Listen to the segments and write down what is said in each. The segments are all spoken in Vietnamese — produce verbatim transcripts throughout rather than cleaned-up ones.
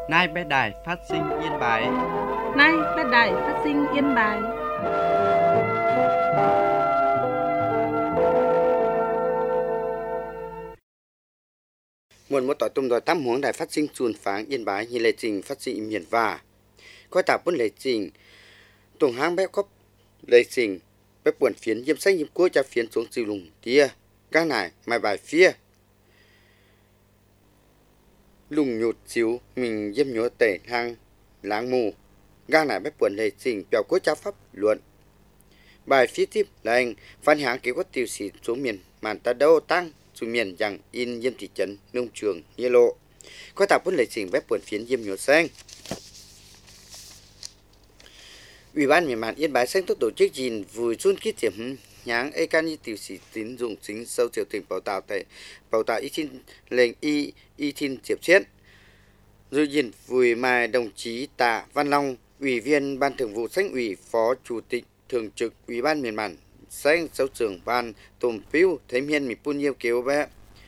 Nay bé đài phát sinh Yên Bái. Nay bé đài phát sinh Yên Bái. Nguồn một tỏi tung đòi tám huống đài phát sinh chuồn pháng Yên Bái như lệ trình phát sinh miền và coi tạp bốn lệ trình tuồng hang bé khóc lệ trình bé buồn phiến diêm xanh diêm cối cho phiến xuống dìu lùng tia các này mai bài phía lùng nhụt xíu mình diêm nhúa tể hang láng mù gang này bé buồn lệ trình bèo cối cho pháp luận bài phía tiếp là anh phan háng kế có tiêu sĩ xuống miền màn ta đâu tăng xuống miền rằng in diêm thị trấn nông trường như lộ coi tạp bốn lệ trình bé buồn phiến diêm nhúa xanh. Ủy ban miền mạn Yên Bái xanh tốt tổ chức gìn vui chun kít điểm nháng ê can y tiểu sĩ tín dụng chính sâu triều tỉnh bảo tạo tại bảo tạo y tin lệnh y y tin diệp chết rồi gìn vui mai đồng chí Tạ Văn Long ủy viên ban thường vụ xanh ủy phó chủ tịch thường trực ủy ban miền mạn xanh sâu trưởng ban tôm piu thấy miền miền pun nhiều kéo bé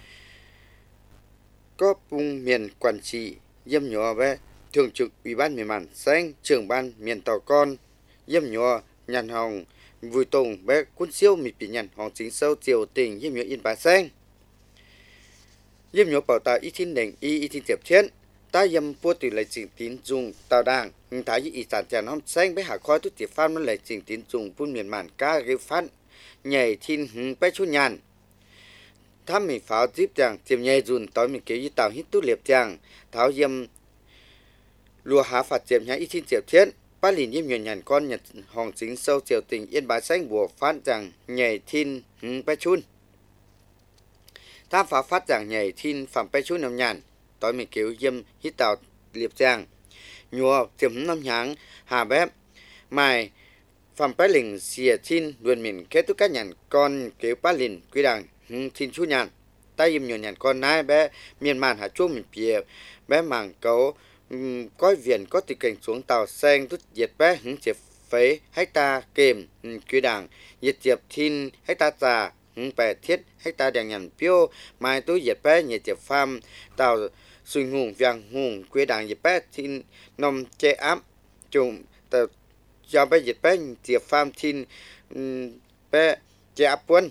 có vùng miền quản trị diêm nhỏ bé thường trực ủy ban miền mạn xanh trưởng ban miền tàu con diêm nhỏ nhàn hồng vui tùng bé quân siêu mịt bị nhàn hồng chính sâu triều tình diêm nhỏ Yên Bái xanh diêm nhỏ bảo tạo y thiên đỉnh y y thiên tiệp thiên ta diêm vua từ lại trình tín dùng tàu đảng thái y sản tràn hom xanh bé hạ khói tốt tiệp phan nó lại trình tín dùng phun miền mạn ca gây phát nhảy thiên hứng bé chút nhàn tham mình pháo tiếp chàng tiềm nhảy dùn tối mình kéo y tàu hít tốt liệp chàng tháo diêm lùa há phạt tiềm nhã y thiên tiệp thiên ba lìn diêm nhuận nhàn con nhật hồng chính sâu triều tình Yên Bái xanh bùa phát rằng nhảy thiên hứng bé chun tham phá phát rằng nhảy thiên phạm bé chun nằm nhàn tối mình kéo diêm hít tàu liệp chàng nhùa tiềm hứng năm nháng hà bếp mài phạm bé lình xìa thiên luận mình kết thúc các nhàn con kéo ba lìn quy đảng hứng thiên chú nhàn ta diêm nhuận nhàn con nai bé miền màn hạ chuông mình bìa bé mảng cấu coi viện có tì cảnh xuống tàu xanh rút diệt bé hứng diệp phế hecta kềm quy đảng diệt diệp thiên hecta già hứng bè thiết hecta đèn nhàn piêu mai túi diệt bé nhiệt diệp pham tàu suy hùng vàng hùng quy đảng diệt bé thiên nông che áp trùng tàu cho bé diệt bé diệp pham thiên bé che áp quân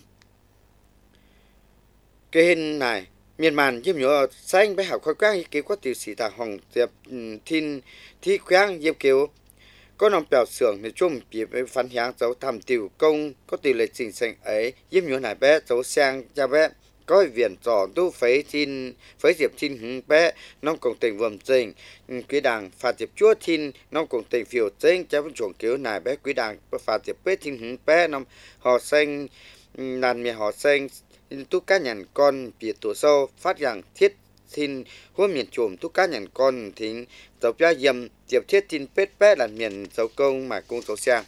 cái hình này miền màn diêm nhỏ xanh bé học khói quang kiểu có tiêu sĩ tà hồng diệp thiên thi quang diệp kiểu có nòng bèo sưởng để chung bị phản hiện dấu thầm tiểu công có tỷ lệ trình xanh ấy diêm nhỏ này bé dấu sang cho bé có viện trò tu phế thiên phế diệp thiên hứng bé nông công tình vườn trình quý đảng phạt diệp chúa thiên nông công tình phiêu trình cho vẫn chuồng kiểu này bé quý đảng phạt diệp bé thiên hứng bé nông họ xanh làn miền họ xanh tu cá nhàn con biệt tổ sâu phát rằng thiết xin hua miền trùm tu cá nhàn con thính dấu bia dầm diệp thiết tin pết pét là miền dấu công mà cung dấu sang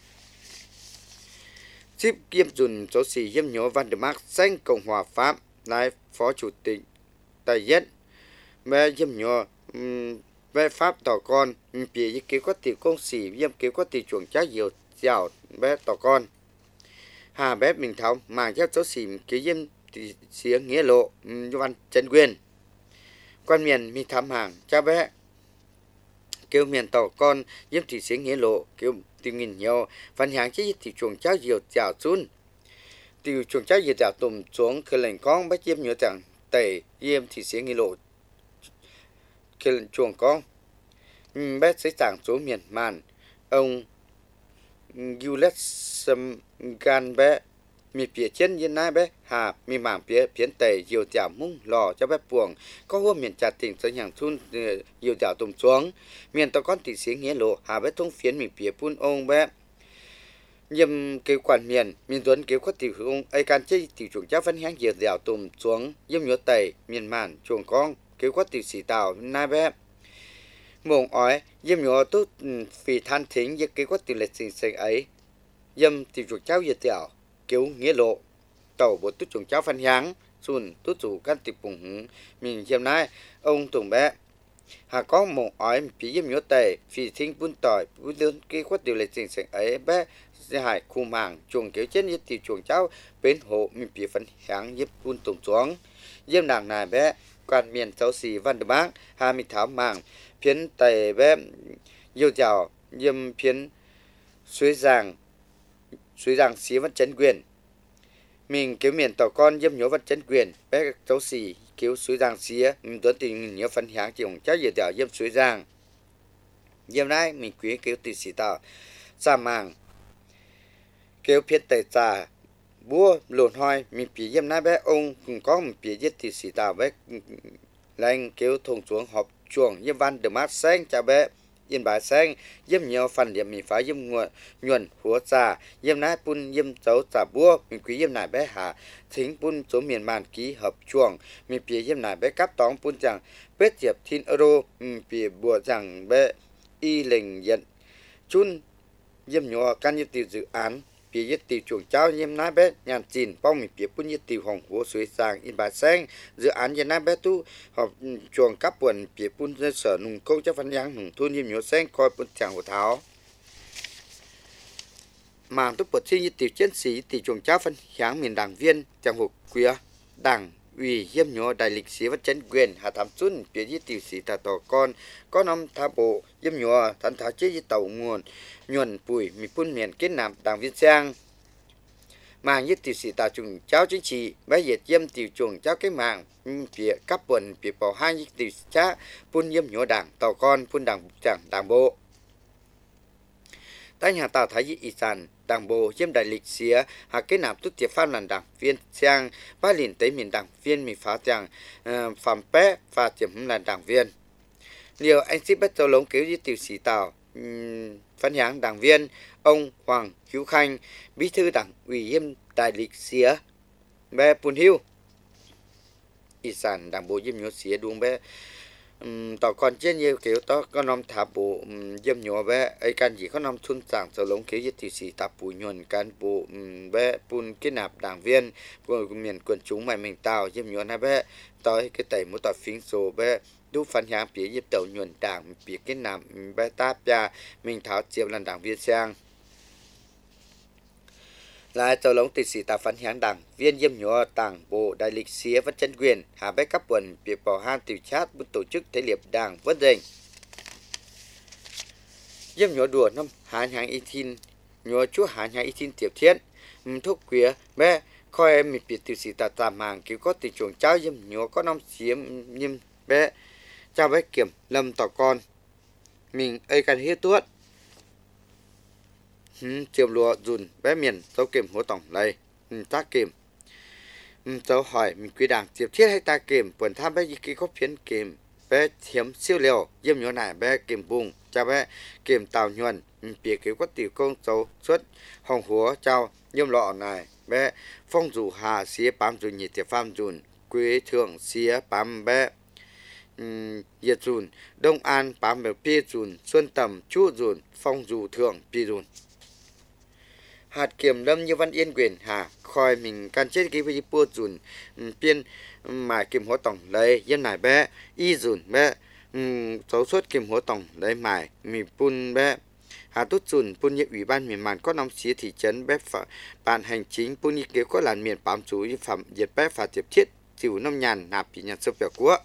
ship kiêm dùn dấu xì diêm nhớ Van der Mark xanh Cộng hòa Pháp lái phó chủ tịch tài nhất mẹ diêm nhớ về Pháp tỏ con bị kế có tỷ công xì diêm kế có tỷ chuồng trái nhiều dạo bé tỏ con hà bé mình tháo màng theo số xìm kế diêm thì xía nghĩa lộ văn trần quyền quan miền mi thám hàng cha bé kêu miền tàu con diêm thì xía nghĩa lộ kêu tìm nghìn nhiều văn hàng chứ thì chuồng cháu diều chảo chun từ chuồng cháu diều chảo tùm xuống khởi lệnh con bách diêm nhớ chẳng tẩy diêm thì xía nghĩa lộ khởi lệnh chuồng con bé sẽ chẳng xuống miền màn ông Julius gan bé mi phía trên yên nai bé hà mi mảng phía phiến tây nhiều chảo mung lò cho bé buồng có hôm miền trà tỉnh tới hàng thun nhiều chảo tùm xuống miền tàu con tỷ xí nghĩa lộ hà bé thông phiến mi phía phun ông bé nhâm kêu quản miền miền tuấn kêu có tỷ ông ai can chơi tỷ chuồng cháu vẫn hang nhiều chảo tùm xuống nhâm nhớ tây miền màn chuồng con kêu có tỷ xí tàu nai bé mồng ói diêm nhỏ tốt vì than thính với cái quá tỷ lệ sinh sinh ấy diêm thì chuột cháu giờ tiểu kiểu nghĩa lộ tàu bộ tút chuột cháu phân háng xuân tút chủ can tiệp bùng hứng mình diêm nay ông tùng bé hà có mồng ói phí diêm nhỏ tề vì thính bún tỏi bún lớn cái quá tỷ lệ sinh sinh ấy bé sẽ hại khu màng chuồng kiểu chết như thì chuột cháu bên hộ mình phí phân háng giúp bún tùng xuống diêm đảng này bé quan miền châu sĩ văn đờ bác hà mi thảo mạng phiến tây bé yêu chào yêm phiến suối giang suối giang xí văn chấn quyền mình cứu miền tàu con yêm nhớ văn chấn quyền bé châu sĩ cứu suối giang xí mình tuấn tình nhớ phân hạng chỉ hồng cháu yêu chào yêm suối giang yêm nay mình quý cứu tỷ sĩ tàu sa mạng kéo phiến tây trà búa lộn hoi mình bị yếm nái bé ông cũng có một bị giết thì sĩ tàu bé lành kéo thùng xuống họp chuồng yếm văn được mát xanh cho bé yên bài xanh yếm nhiều phần điểm mình phải yếm nguồn nhuần húa trà yếm nái pun yếm dấu trà búa mình quý yếm nái bé hạ thính pun số miền màn ký hợp chuồng mình bị yếm nái bé cáp tóng pun chẳng bết diệp thiên euro mình bị bùa chẳng bé y lệnh nhận chun yếm nhỏ căn như từ dự án bị giết tiêu chuồng cháu yếm nái bé nhàn chìn bao mình bị pun giết tiêu hồng húa suối sang in bài xanh dự án yếm nái bé tu họp chuồng cáp buồn bị pun ra sở nùng công cho văn giang nùng thôn yếm nhỏ xanh coi pun chẳng hồ tháo màng tu bột sinh giết tiêu chiến sĩ tiêu chuồng cháu phân sáng miền đảng viên chẳng hồ quía đảng ủy yếm nhỏ đại lịch sĩ văn chấn quyền hạ thám xuân bị giết tiêu sĩ tà tò con có năm tháp bộ yếm nhỏ thành tháo chế giết tàu nguồn nhuần bùi mi pun miền kết nạp đảng viên sang mang nhất tiêu sĩ tà trùng cháu chính trị bé diệt yếm tiêu chuồng cháu cái mạng phía cấp quận phía bảo hai nhất tiêu cha pun yếm nhỏ đảng tàu con pun đảng chẳng đảng bộ tại nhà tàu thái dị y sản đảng bộ yếm đại lịch sĩ hạ kết nạp tốt tiệp pháp làm đảng viên sang ba liền tới miền đảng viên mi phá chẳng phạm bé và tiệm là đảng viên liệu anh sĩ bắt đầu lống cứu với tiêu sĩ tàu phân hạng đảng viên ông Hoàng Hữu Khanh bí thư đảng ủy yếm đại lịch sĩ bé Pun Hiu y sản đảng bộ yếm nhỏ sĩ đúng bé tàu con trên nhiều kiểu đó có năm thả bộ yếm nhỏ bé ấy can gì có năm thun sản sau lống kiểu với tiêu sĩ tạp bùi nhuần can bộ bé Pun kết nạp đảng viên của miền quần chúng mày mình tàu yếm nhỏ này bé tới cái tẩy một tàu phím số bé đu phân hạng phía yếm tàu nhuần đảng phía kết nạp bé táp ya mình tháo chiếm làm đảng viên sang lại tàu lống tịch sĩ tạp phân hạng đảng viên yếm nhỏ đảng bộ đại lịch sĩ văn chấn quyền hạ bé cấp quần việc bảo han tiểu chat bút tổ chức thể liệp đảng vất danh yếm nhỏ đùa năm hàn hạng y tin nhỏ chúa hàn hạng y tin tiếp thiên thuốc quía bé coi em mình bị tiểu sĩ tạp tạm màng kiểu có tình chuồng cháu yếm nhỏ có năm xiêm yếm bé cha bé kiểm lâm tỏ con mình ấy cần hiết tuốt chiều lúa dùn bé miền dấu kiểm hố tổng này ta kiểm dấu hỏi mình quy đảng tiếp thiết hay ta kiểm buồn tham bé gì có phiến kiểm bé thiếm siêu liều yếm nhỏ này bé kiểm bùng cha bé kiểm tàu nhuần bìa cứu có tiểu công dấu xuất hồng húa trao yếm lọ này bé phong dù hà xía bám dù nhiệt tiệp pham dùn quế thượng xía bám bé Yết dùn, Đông An, bám bèo pi dùn, Xuân Tầm, Chu dùn, Phong dù thượng, pi dùn. Hạt kiểm lâm như văn yên quyền hà, khỏi mình can chết cái với bua dùn, biên mà kiểm hỗ tổng lấy, dân nải bé, y dùn bé, dấu suất kiểm hỗ tổng lấy mải, mì pun bé. Hà tốt dùn, pun như ủy ban miền màn có năm xía thị trấn bé bạn hành chính, pun như kế có làn miền bám chú như phẩm diệt bé phá tiệp thiết, chịu năm nhàn nạp bị nhàn sơ bèo của.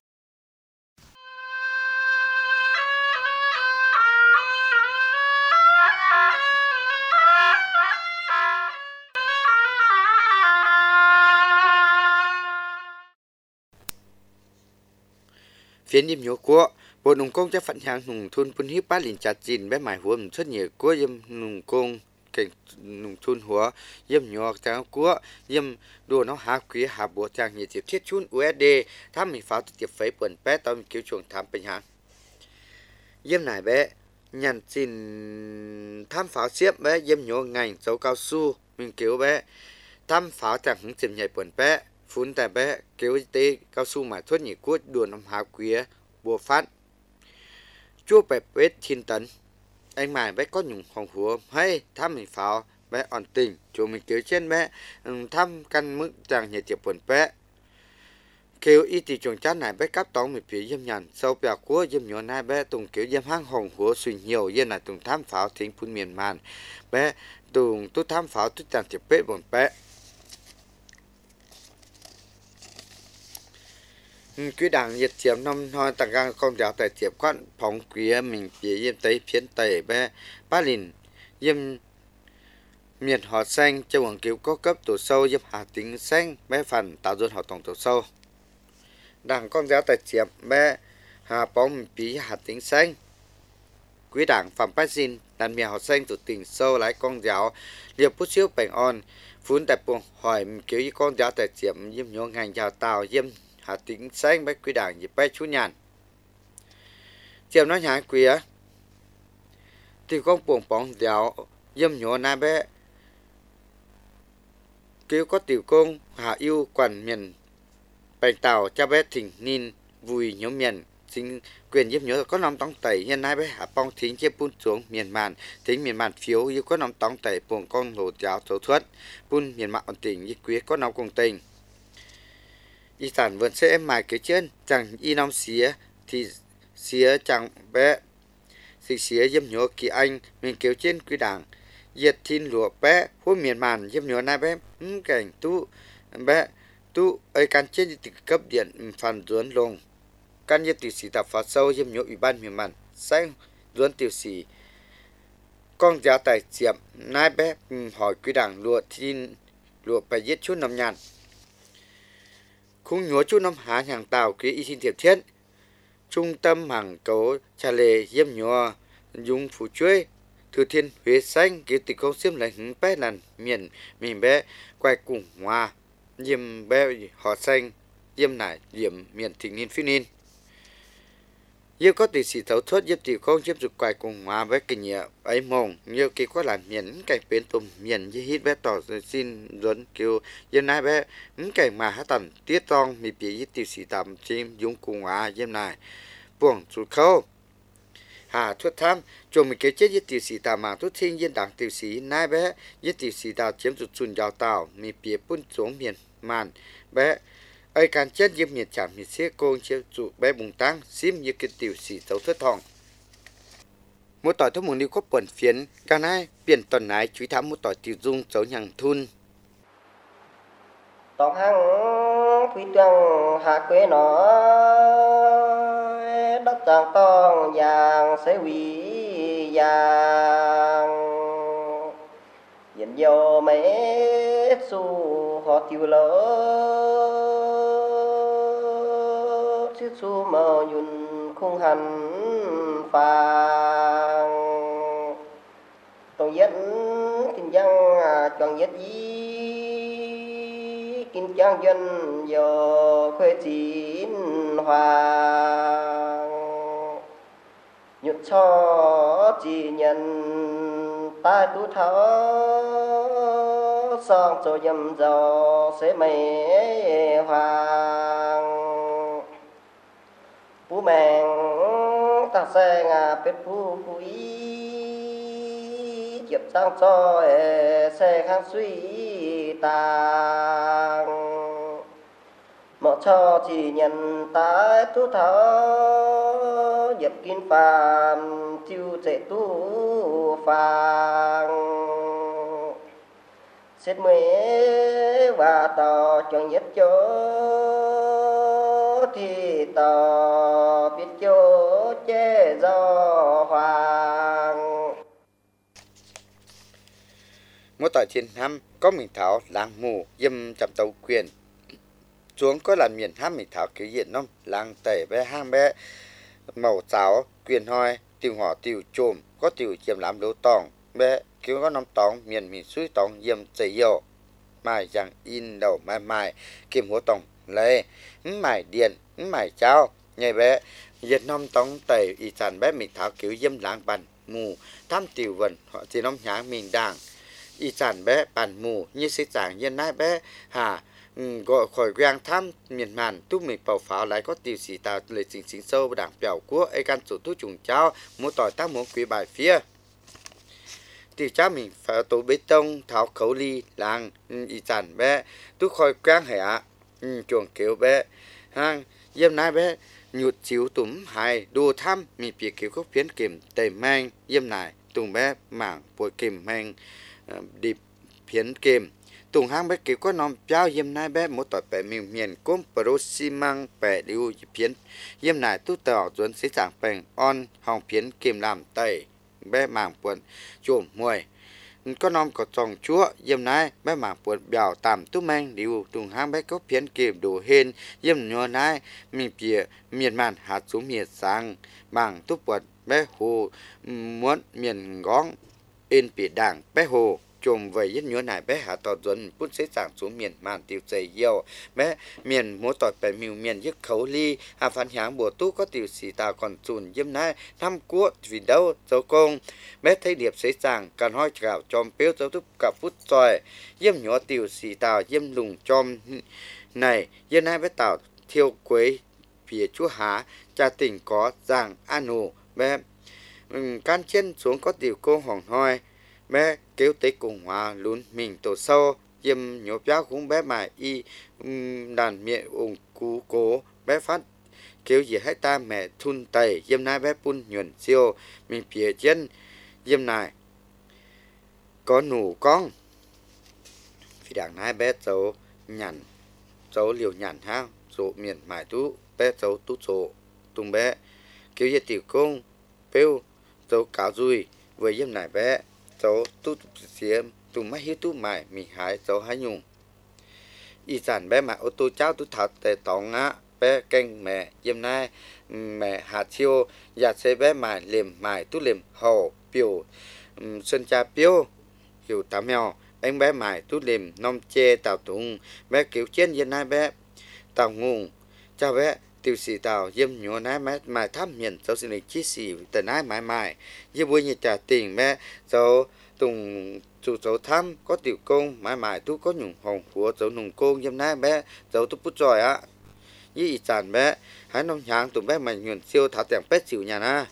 Phiến yếm nhỏ của bộ nông công cho phận hàng nông thôn pun hiếp bát liền chặt chìn bé mải huống xuất nhiều của yếm nông công cảnh nông thôn hóa yếm nhỏ trang của yếm đồ nó hạ quý hạ bộ trang nhiệt tiếp thiết chun u ét đê tham mình pháo tiếp phấy bẩn bé tao mình cứu chuồng tham bình hàng yếm này bé nhàn chìn tham pháo xếp bé yếm nhỏ ngành dấu cao su mình cứu bé tham pháo trang hứng chìm nhảy bẩn bé phun tại bé kéo tê cao su mà thuốc nhị cốt đùa nằm hạ quý bùa phát chua bẹp vết thiên tấn anh mài bé có nhung hồng húa hay thăm mình pháo bé ổn tình chú mình kéo trên bé thăm căn mức chẳng nhẹ tiệp buồn bé kéo y tì chuồng chát này bé cắp tóng mình phía dâm nhàn sau bèo của dâm nhỏ nai bé tùng kéo dâm hang hồng húa suy nhiều yên là tùng tham pháo thính phun miền màn bé tùng tu tham pháo tu chẳng tiệp bế buồn bé Quý đảng nhiệt chiếm năm hoa tặng gang con giáo tại chiếm quan phóng quý mình phía yêm tây phiến tây bé ba lìn yêm miền họ xanh châu hoàng cứu có cấp tổ sâu yêm hà tính xanh bé phần tạo dồn họ tổng tổ sâu đảng con giáo tại chiếm bé hà bóng phí hà tính xanh quý đảng phạm bát xin đàn miền họ xanh tổ tình sâu lái con giáo liệp bút xíu bành on phun tại buồng hỏi cứu con giáo tại chiếm yêm nhô ngành giáo tàu yêm hà tính xanh bách quý đảng dịp bay chú nhàn chiều nói nhái quý á thì con buồng bóng giáo dâm nhỏ na bé cứu có tiểu công hà yêu quản miền bành tàu cha bé thỉnh nín vùi nhóm miền chính quyền dâm nhỏ có nằm tông tẩy nhân nai bé hà bong thính chế bún xuống miền màn thính miền màn phiếu yêu có nằm tông tẩy buồng con hồ giáo thấu thuất bún miền mạn tỉnh như quý có nằm cùng tình y sản vườn sẽ mài cái chân chẳng y năm xía thì xía chẳng bé xì xía dâm nhớ kỳ anh mình kéo trên quý đảng diệt thiên lụa bé hối miền màn dâm nhớ na bé ừ, cảnh tu bé tu ấy can trên từ cấp điện phản duốn lông can như tiểu sĩ tập phá sâu dâm nhớ ủy ban miền màn sang duốn tiểu sĩ con giáo tài diệm nai bé hỏi quý đảng lụa thiên lụa phải giết chút năm nhàn khung nhúa chú năm há hàng tàu ký y xin thiệp thiết trung tâm hàng cấu trà lệ diêm nhúa dùng phủ chuối thừa thiên huế xanh ký tịch không xiêm lại hứng bé lần miền miền bé quay cùng hoa diêm bé họ xanh diêm nải diêm miền thịnh niên phi niên yêu có tỷ sĩ thấu thuất giúp tỷ không giúp dục quay cùng hoa với kinh nghiệm ấy mong nhiều kỳ có là miền cảnh bên tùm miền như hít bé tỏ xin dẫn kêu dân này bé những cảnh mà hát tần tiết tông mì bì như tỷ sĩ tầm chim dùng cùng hoa dân này buồng sụt khâu hà thuất tham chồng mình kế chết như tỷ sĩ tầm mà thuất thiên dân đảng tỷ sĩ nai bé như tỷ sĩ tàu chiếm sụt sùn giáo tàu mì bì bún xuống miền màn bé ai can chết giúp nhiệt chạm nhiệt xe cô chiếu trụ bé bùng tăng xím như cái tiểu sĩ tấu thất thòng một tỏi thuốc mùng đi có bẩn phiến cả hai biển tuần này chú thám một tỏi tiểu dung dấu nhằng thun tọt hăng thủy trăng hạ quê nó đất tràng tông vàng sẽ quỷ vàng nhìn vô mấy su họ tiêu lỡ chiếc su mờ nhún khung hành phàng tổng dẫn kinh dân chọn nhất ý kinh trang dân giờ khuê chín hoàng nhụt cho chỉ nhận ta tu thở sang cho dầm giàu sẽ mày hoàng bố mẹ ta sẽ ngà biết phú phú ý chụp sang cho sẽ khang suy tàng một cho chỉ nhận ta tu thở dập kinh phàm tiêu chạy tu phàng xét mới và tỏ chọn nhất chỗ thì tỏ biết chỗ chế do hoàng mỗi tỏi trên năm có mình thảo làng mù dâm chậm tàu quyền xuống có là miền hát mình thảo kiểu diện nông làng tẩy bé hang bé màu cháo quyền hoi tiêu ngỏ tiêu trồm có tiêu chiếm làm lỗ tòng bé kiểu có năm tòng miền miền suối tòng dâm chảy dầu mài rằng in đầu mài mài kiếm hố tòng lê mài điện mài cháo nhảy bé Việt Nam tòng tẩy y sản bé mình thảo kiểu dâm làng bàn mù tham tiêu vần họ chỉ nông nhã mình đảng y sản bé bàn mù như sĩ giảng nhân nai bé hà gọi khỏi quang tham miền màn tu mình bảo pháo lại có tiêu sĩ tạo lời chính chính sâu và đảng biểu của ấy can chủ tu trùng trao mua tỏi tác muốn quý bài phía tiêu cha mình phải tổ bê tông tháo khẩu ly làng y sản bé tu khỏi quang hẻ chuồng kiểu bé hang dâm nai bé nhụt chiếu túm hài đua tham mình bị kiểu khúc phiến kiểm tẩy mang dâm này tùng bé mảng bồi kìm mang điệp phiến kìm tùng hang bé kiểu có nóm piao yếm nai bé một tỏi bẻ miền miền cốm pro xi măng bẻ điu phiến yếm nai tu tỏ chuẩn sĩ giảng bèn on hòng phiến kìm làm tẩy bé mảng buồn chùm mùi có nóm có tròng chúa yếm nai bé mảng buồn bèo tạm tu mang điu tùng hang bé có phiến kìm đủ hên yếm nhua nai miền bìa miền màn hạt xuống miền sang mảng tu buồn bé hồ muốn miền góng in bị đảng bé hồ chùm về nhất nhớ này bé hạ tọt dần bút xế giảng xuống miền màn tiêu dày yêu bé miền múa tọt bè miêu miền dứt khấu ly hạ phản háng bùa tu có tiểu sĩ tàu còn chùn dâm nai năm cua vì đâu dấu công bé thấy điệp xế giảng cần hoi gạo chom péo dấu thúc cả phút rồi dâm nhỏ tiểu sĩ tàu dâm lùng chom này dâm nai bé tàu thiêu quế phía chúa há cha tỉnh có giảng an hồ bé can chân xuống có tiểu cô hỏng hoi bé kéo tới cùng hòa luôn mình tổ sâu dâm nhổ béo cũng bé mà y um, đàn miệng ủng cú cố bé phát kéo gì hết ta mẹ thun tẩy dâm nai bé pun nhuận siêu mình phía chân dâm này có nụ con vì đảng nai bé dấu nhằn dấu liều nhằn ha số miền mải tú bé dấu tú số tung bé kéo gì tiểu công béo dấu cáo dùi với dâm này bé dấu tu xiêm tu máy hiếu tu mày mì hái dấu hái nhung y sản bé mà ô tô cháu tu thật để tỏng á bé canh mẹ dâm nai mẹ hạt chiêu giặt xe bé mày liềm mày tu liềm hồ biểu xuân cha piêu hiểu tám mèo anh bé mày tu liềm nom chê tàu tùng bé kiểu trên dâm nai bé tàu ngung cha bé tiêu sĩ tàu dâm nhua nái mát mài thăm miền dấu sinh lịch chí sĩ tờ nái mãi mãi dâm vui như trà tình mẹ dấu tùng chủ dấu thăm có tiểu công mãi mãi tu có nhung hồng của dấu nùng công dâm nái bé dấu tu bút giỏi á như ý sản bé hãy nông nhàng tụi bé mày nhuận siêu thảo tèng bé chịu nhà na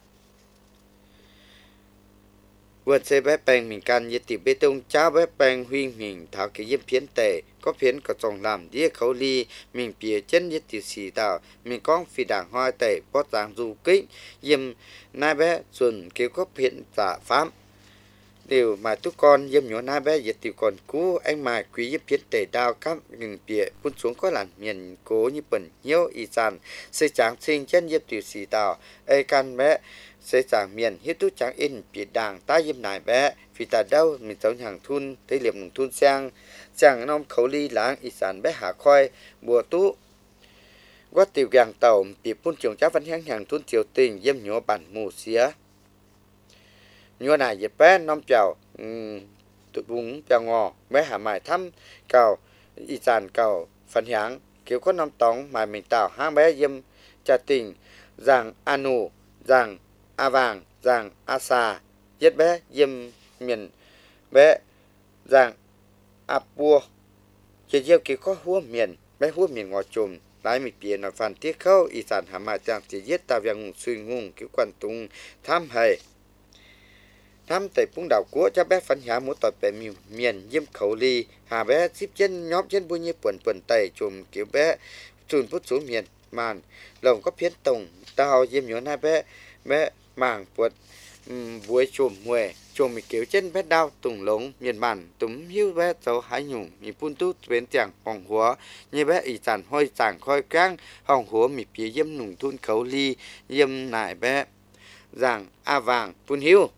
vượt xe bé bèn mình can như tiểu bê tông cháu bé bèn huynh mình thảo cái dâm phiến tệ có phiến có trồng làm đĩa khấu ly mình phía chân như tiểu sĩ tạo mình con phi đảng hoa tệ bó giang du kích dâm nai bé xuân kêu có phiến giả pháp điều mà tú con dâm nhỏ nai bé giật tiểu còn cú anh mà quý dâm phiến tệ đào cắp nhưng phía phun xuống có làn miền cố như bẩn nhiêu y sản xây tráng sinh chân dâm tiểu sĩ tạo ai can bé sẽ chẳng miền hiết tú chẳng in bị đảng ta dâm nải bé vì ta đâu mình sống hàng thun thấy liệm nông thun sang chẳng nông khẩu ly láng y sản bé hạ khoai bùa tú quá tiểu gàng tàu bị phun trường cháu văn hàng hàng thun triều tình dâm nhỏ bản mù xía nhỏ này dịp bé nông chào tụi bún chào ngò bé hạ mài thăm cầu y sản cầu phần hàng kiểu có nông tống mà mình tạo hang bé dâm trà tình rằng anu rằng a vàng rằng a sa giết bé dâm miền bé rằng a bua chỉ diêu kỳ có húa miền bé húa miền ngõ chùm lái mi biển ở phần tiết khâu y sản hàm mà chẳng chỉ giết ta việc suy ngung kiểu quan tung tham hay tham tại phúng đảo của cho bé phân hóa một tỏi bé miền miền dâm khẩu ly hà bé xếp chân nhóm chân bùi như quần quần tay chùm kiểu bé chùn phút xuống miền màn lồng có phiến tổng tao dâm nhỏ hai bé bé mảng buột vui chùm mùe chùm mi kiểu chân bé đau tùng lống miền bản túm hiu bé dấu hái nhung mi phun tút bên chẳng hỏng húa như bé ỉ sản hôi sảng khoi cang hỏng húa mi phía dâm nùng thun khấu ly dâm nải bé rằng a vàng phun hiu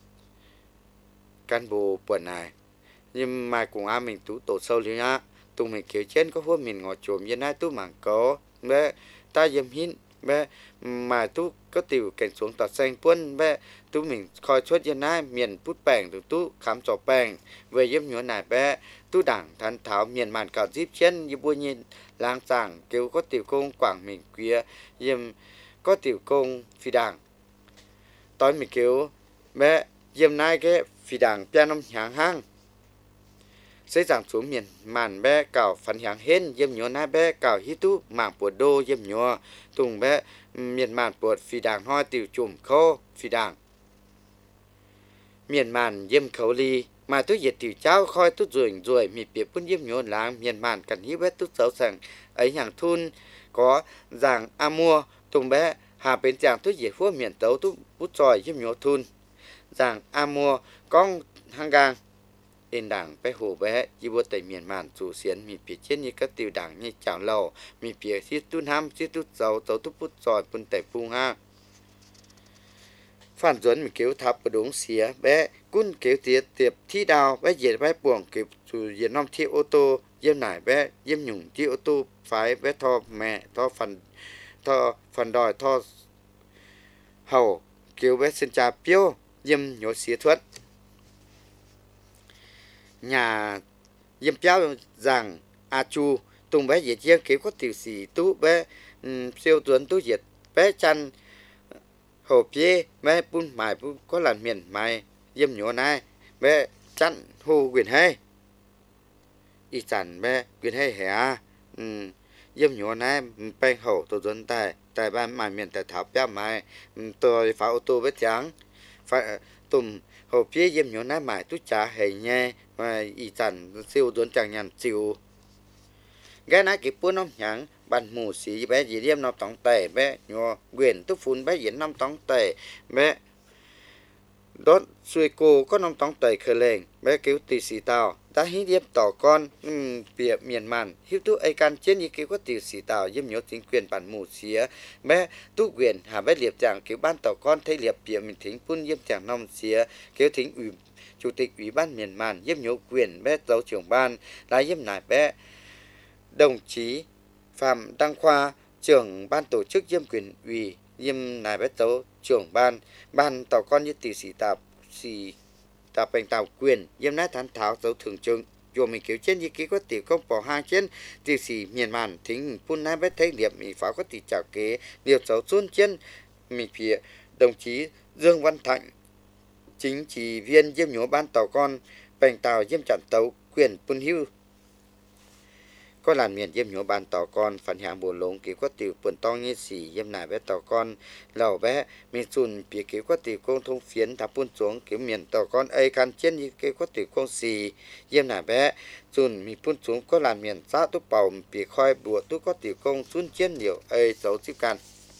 can bộ buồn này nhưng mà cùng a mình tú tổ sâu liu nhá tùng mi kiểu chân có húa mình ngọt chùm như nai tú mảng có bé ta dâm hin bé mà tú có tiểu cảnh xuống tọt xanh quân bé tú mình coi suốt như nai miền bút bèng từ tú khám trò bèng về dâm nhúa này bé tú đảng thân tháo miền màn cả díp chân như bua nhìn lang sảng kêu có tiểu công quảng mình kia dâm có tiểu công phi đảng tối mình kêu bé dâm nai cái phi đảng piano nhàng hang xây giảm xuống miền màn bé cào phản hàng hên dâm nhúa nai bé cào hít tú mảng bùa đô dâm nhúa tùng bé miền màn bột phi đảng hoa tiểu chùm khô phi đảng miền màn dâm khẩu ly mà tôi diệt tiểu cháu khoi tôi ruồi ruồi mi bịa phun dâm nhúa láng miền màn cần hiếp bé tôi xấu sẵn ấy hàng thun có rằng a mua tùng bé hà bên chàng tôi diệt phua miền tấu tôi bút tròi dâm nhúa thun rằng a mua con hang gang ên đảng bé hồ bé chỉ vô tây miền màn chủ xiên mi phía trên như các tiểu đảng như chảo lầu mi phía xí tun ham xí tút dầu dầu tút bút giỏi bún tây phung ha phản dẫn mi kéo tháp bờ đống xía bé cún kéo tiệt tiệp thi đào bé dệt bé buồng kéo chủ dệt nom thi ô tô yếm nải bé yếm nhung thi ô tô phải bé thò mẹ thò phần thò phần đòi thò hầu kéo bé xin trà piêu yếm nhổ xía thuất nhà yếm piao rằng a chu tung bé dệt yếm kéo có tiểu sĩ tú bé siêu tuấn tú dệt bé chăn hồ phía bé bún mài bún có lần miền mài yếm nhổ này bé chăn hồ quyền hayอีจันแม่กินให้แหอืมเยี่ยมอยู่นะแป้งเขาตัวจนแต่แต่บ้านใหม่เมียนแต่ถาแป้งใหม่ตัวฝาออโต้ไว้จังฝาตุ่มเขาพี่เยี่ยมอยู่นะใหม่ตุ้จ่าให้แง่มาอีจันซิวโดนจังยันซิวแกนะกี่ปุ่นน้องหยังบ้านหมู่สีแม่ยีเยี่ยมน้องตองเตะแม่ยัวเวียนตุ้ฝุ่นแม่ยีน้องตองเตะแม่รถซุยโกก็น้องตองเตะเคยเลงแม่กิ้วตีสีเตาta hí điệp tỏ con bịa miền màn hiếu tu ai can trên như kiểu có tiểu sĩ tàu yếm nhớ chính quyền bản mù xía bé tu quyền hà bé liệp chẳng kiểu ban tỏ con thấy liệp bịa mình thính phun yếm chẳng nông xía kiểu thính ủy chủ tịch ủy ban miền màn yếm nhớ quyền bé giáo trưởng ban là yếm nải bé đồng chí Phạm Đăng Khoa trưởng ban tổ chức yếm quyền ủy yếm nải bé giáo trưởng ban ban tỏ con như tiểu sĩ tàu sĩ ta bèn tàu quyền yếm nát thán tháo dấu thường trưng dù mình kiểu trên như ký có tiểu công bỏ hai trên tiểu sĩ miền màn thính phun nát bé thấy liệp mình phá có tiểu chào kế điều dấu xuân trên mình phía đồng chí Dương Văn Thạnh chính trị viên yếm nhớ ban tàu con bèn tàu yếm chặn tàu quyền phun hưu có làm miền yếm nhớ ban tàu con phản hạng bồ lông kiểu có tiểu buồn to như xỉ yếm nải bé tàu con lầu bé miền xuân phía kiểu có tiểu công thông phiến tháp buôn xuống kiểu miền tàu con ấy can trên như kiểu có tiểu công xỉ yếm nải bé xuân miền buôn xuống có làm miền xã túc bầu phía khoi bùa túc có tiểu công xuân trên nhiều ấy dấu chữ can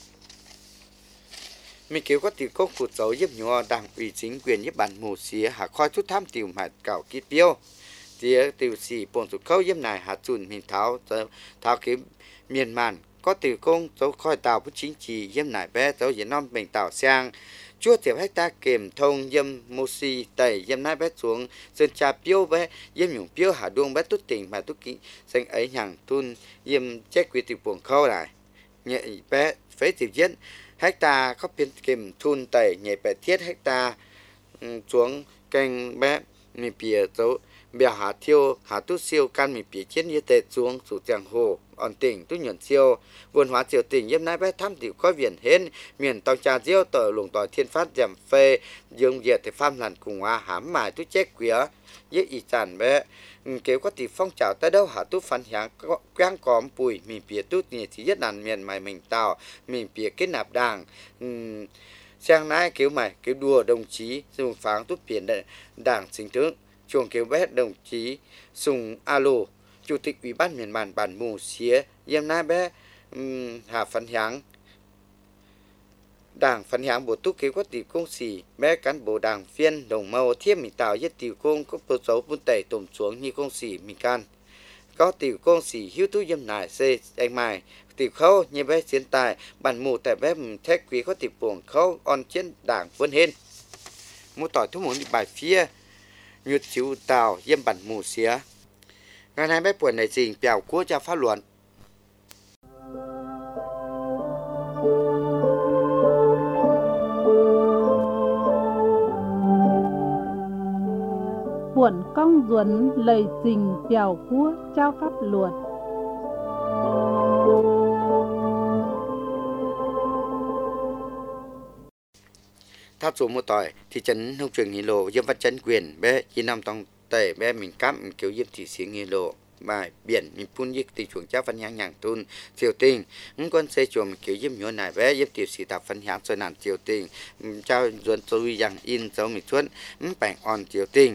mình kiểu có tiểu công phụt dấu yếm nhớ đảng ủy chính quyền yếm bản mù xía hạ khoi chút tham tiểu mạch cảo kít tiêu tía tiểu sĩ bổn thuộc khâu yếm nải hạt chun mình tháo tháo cái miền màn có tiểu công dấu khoi tàu bút chính trị yếm nải bé dấu diễn nom bình tàu sang chúa tiểu hecta kềm thông yếm mosi tẩy yếm nải bé xuống sơn trà piêu bé yếm nhung piêu hạ đuông bé tút tỉnh mà tút kỹ xanh ấy nhằng thun yếm chết quy tiểu bổn khâu lại nhẹ bé phế tiểu diễn hecta có biến kềm thun tẩy nhẹ bé thiết hecta xuống canh bé mình bìa dấu bèo hạ thiêu hạ tu siêu can mình bị chiến như tệ xuốngสู่giang hồ ổn tỉnh tu nhuận siêu vườn hóa triều tỉnh yếm nái bé tham tiểu có viền hên miền tàu trà diêu tờ lùng tỏi thiên phát giảm phê dương diệt thì pham làn cùng hoa hám mài tu chết quía với ý chản bé kéo có tỷ phong trào tới đâu hạ tu phản hạng quang cóm bùi mình bìa tu nhẹ thì nhất đàn miền mày mình tàu mình bìa kết nạp đảng sang nái kéo mày kéo đùa đồng chí dùng pháng tu biển đảng chính tướng chuồng kéo bé đồng chí Sùng Alo chủ tịch ủy ban miền bản bản mù xía yếm nái bé um, hà phấn háng đảng phấn háng bộ túc kéo có tỷ công xỉ bé cán bộ đảng viên đồng màu thiêm mình tạo nhất tiểu công có bộ dấu bún tẩy tổm xuống như công xỉ mình can có tiểu công xỉ hiếu tu yếm nải xê anh mài tiểu khâu như bé chiến tài bản mù tại bé thép quý có tiểu buồng khâu on trên đảng vươn hên mua tỏi thuốc muốn bài phía như chiếu tàu yếm bản mù xía ngày nay bé buồn này trình bèo cua cho pháp luận buồn công duẩn lời trình bèo cua trao pháp luật tháp số một tỏi thị trấn Hồng Trường Nghi Lộ yếm văn chấn quyền bé chỉ nằm trong tề bé mình cắm mình kiểu yếm thị xí Nghi Lộ bài biển mình phun yết tỷ chuồng cháu văn nhang nhàng thun triều tình những con xe chuồng kiểu yếm nhớ này bé yếm tiểu sĩ tạp văn nhang xoay nàn triều tình trao dồn tôi rằng in dấu mình chuấn bảnh on triều tình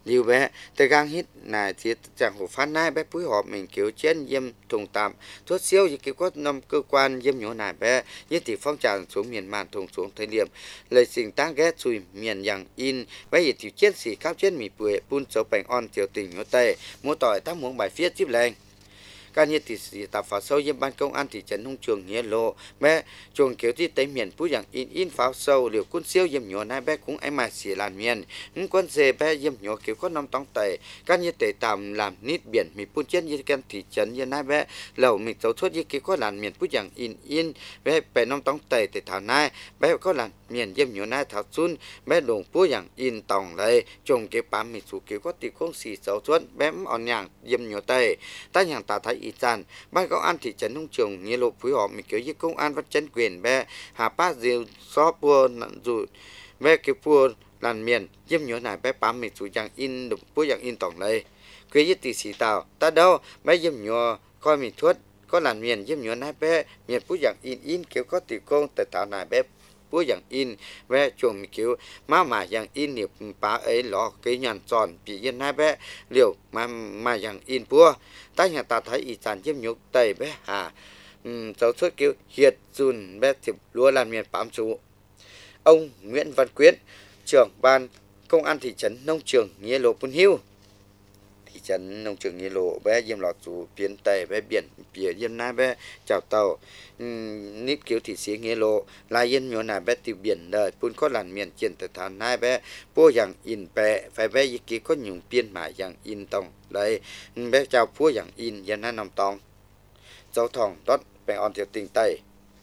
liu bé từ gang hít này thì chẳng hồ phát nai bé phối hợp mình kiểu trên yếm thùng tạm thuốc siêu như kiểu có năm cơ quan yếm nhỏ này bé như thì phong trào xuống miền màn thùng xuống thời điểm lời sinh tăng ghét xùi miền dạng in bé thì chiến sĩ cao trên mì bưởi phun sầu bánh on tiểu tình nhỏ tây mua tỏi tác muốn bài viết tiếp lên các nhiệt thị sĩ tập pháo sâu yếm ban công an thị trấn Nông Trường nghĩa lộ bé chuồng kiểuที่ tây miền phú dạng in in pháo sâu liều quân siêu yếm nhỏ này bé cũng ai mà xỉ làn miền những quân dê bé yếm nhỏ kiểu có năm tông tẩy các nhiệt tẩy tạm làm nít biển mì phun chết như kem thị trấn như này bé lẩu mình dấu thuốc như kiểu có làn miền phú dạng in in bé bé năm tông tẩy tẩy thảo này bé có làn miền yếm nhỏ này thảo xuân bé đồng phú dạng in tòng lấy chuồng kiểu bám mì số kiểu có tỷ không xỉ dấu thuốc bé on nhàng yếm nhỏ tẩy ta nhàng ta thấy ý chán ban công an thị trấn Nông Trường nghĩa lộ phối hợp mình kiểu như công an văn chấn quyền bé hà pa diều xó pua dù bé kiểu pua làn miền yếm nhỏ này bé bám mình số dạng in được phú dạng in tòng lấy quý như tỷ sĩ tàu ta đâu bé yếm nhỏ coi mình thuốc có làn miền yếm nhỏ này bé miền phú dạng in in kiểu có tỷ công tại thảo này bé phú dạng in bé chuồng kiểu má mà dạng in liều phá ấy lọ cái nhàn tròn bị yên hai bé liều mà mà dạng in pua ta nhà ta thấy ý sản yếm nhục tây bé hà giáo suất kiểu hiệt dùn bé thiệp lúa làn miền bám chú ông Nguyễn Văn Quyết trưởng ban công an thị trấn Nông Trường nghĩa lộ Pun Hiu thị trấn Nông Trường nghĩa lộ bé yếm lọt chú phiến tây bé biển phía yếm nai bé chào tàu nít kiểu thị sĩ nghĩa lộ là yếm nhỏ này bé từ biển đời Pun có làn miền trên từ thảo nai bé pua dạng in bé phải bé y ký có nhung biên mà dạng in tông đấy bé chào pua dạng in yếm nai nằm tông dấu thòng đốt bé on tiểu tình tây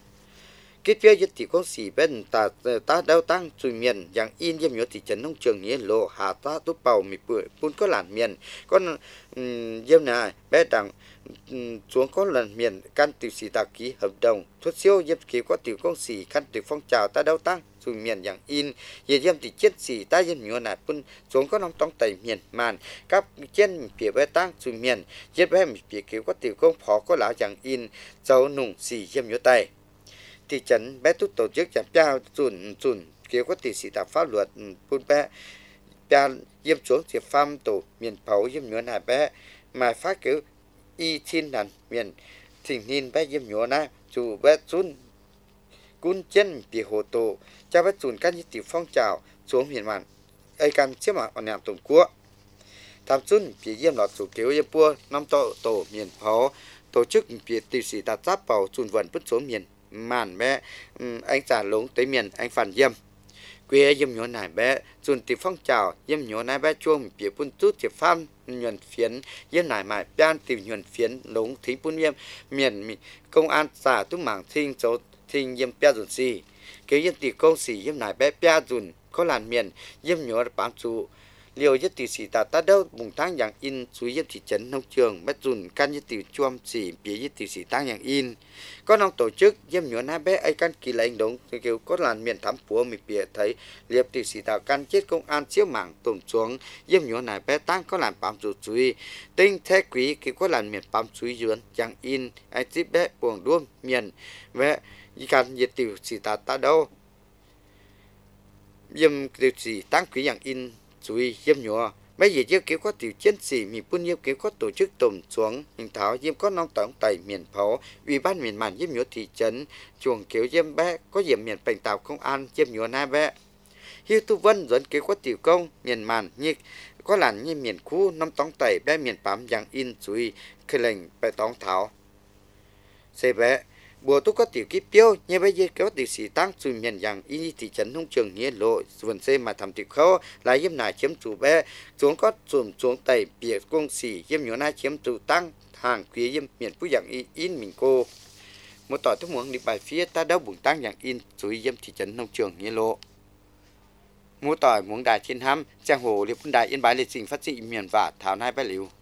kết phíaยึt thị con xỉ bên ta ta đau tăng chui miền dạng in yếm nhỏ thị trấn Nông Trường nghĩa lộ hà ta túp bầu mì bưởi Pun có làn miền con yếm này bé đằng xuống có lần miền căn tiểu sĩ ta ký hợp đồng thuốc siêu yếm ký có tiểu công sĩ căn tiểu phong trào ta đau tăng chui miền dạng in yếm yếm thì chết sĩ ta yếm nhỏ này Pun xuống có năm tông tây miền màn các trên phía bé tăng chui miền yếm bé phía ký có tiểu công phó có lá dạng in dấu nùng xỉ yếm nhỏ tây thị trấn bé tút tổ chức chạm trao chuẩn chuẩn kiểu có tỷ sĩ tập pháp luật Pun bé cha yếm xuống diệp pham tổ miền pháo yếm nhỏ này bé mà phát kiểu y thiên đàn miền thỉnh nhìn bé yếm nhỏ này chủ bé xuân cún chân bị hồ tổ cha bé chuẩn các như tiểu phong trào xuống miền màn ai can chiếm mà ở nằm tổng quốc tham xuân bị yếm lọt chủ kiểu yếm pua năm tổ tổ miền pháo tổ chức bị tỷ sĩ tập giáp vào chuẩn vận bất xuống miền màn bé anh trả lống tới miền anh phản yếm quê yếm nhỏ này bé chuẩn tiểu phong trào yếm nhỏ này bé chuông bị Pun chút thì pham nhuận phiến yếm này mà ban tiểu nhuận phiến lống thí Pun yếm miền công an xã túc mảng thinh chỗ thinh yếm pia dùn xì cái yếm tiểu công sĩ yếm này bé pia dùn có làn miền yếm nhỏ bám trụ liều nhất tỷ sĩ ta ta đâu bùng tăng dạng in suy yếm thị trấn Nông Trường bé dùn can nhất tỷ chuom xỉ bía nhất tỷ sĩ tăng dạng in có nông tổ chức yếm nhỏ na bé ai can kỳ lãnh đống kiểu có làn miền thắm púa mì bía thấy liệp tỷ sĩ ta can chết công an chiếu mảng tổn xuống yếm nhỏ này bé tăng có làn bám trụ suy tinh thế quý kiểu có làn miền bám suy duyên dạng in ai chip bé buồng đuông miền bé can nhất tỷ sĩ ta ta đâu yếm tỷ sĩ tăng quý dạng in suy yếm nhỏ mấy gì chứ kiểu có tiểu chiến sĩ mình Pun yếm kiểu có tổ chức tổn xuống hình thảo yếm có nông tổng tại miền pháo ủy ban miền màn yếm nhỏ thị trấn chuồng kiểu yếm bé có yếm miền bệnh tàu công an yếm nhỏ na bé hiu tu vân dẫn kiểu có tiểu công miền màn như có làn như miền khu nông tổng tại bé miền bám dạng in suy khơi lệnh bé tông thảo xe bé bùa tu có tiểu ký tiêu như bây giờ có tiểu sĩ tăng suy miền dạng y thị trấn Nông Trường nghĩa lộ vườn xe mà thầm tiểu khâu lại yếm này chiếm chủ bé xuống có xuống xuống tẩy bìa công sĩ yếm nhỏ này chiếm chủ tăng hàng quý yếm miền phú dạng in in mình cô một tỏi thức muốn đi bài phía ta đâu bùng tăng dạng in suy yếm thị trấn Nông Trường nghĩa lộ một tỏi muốn đài thiên hăm trang hồ liệp đài yên bái liệt trình phát triển miền và thảo nai bái liu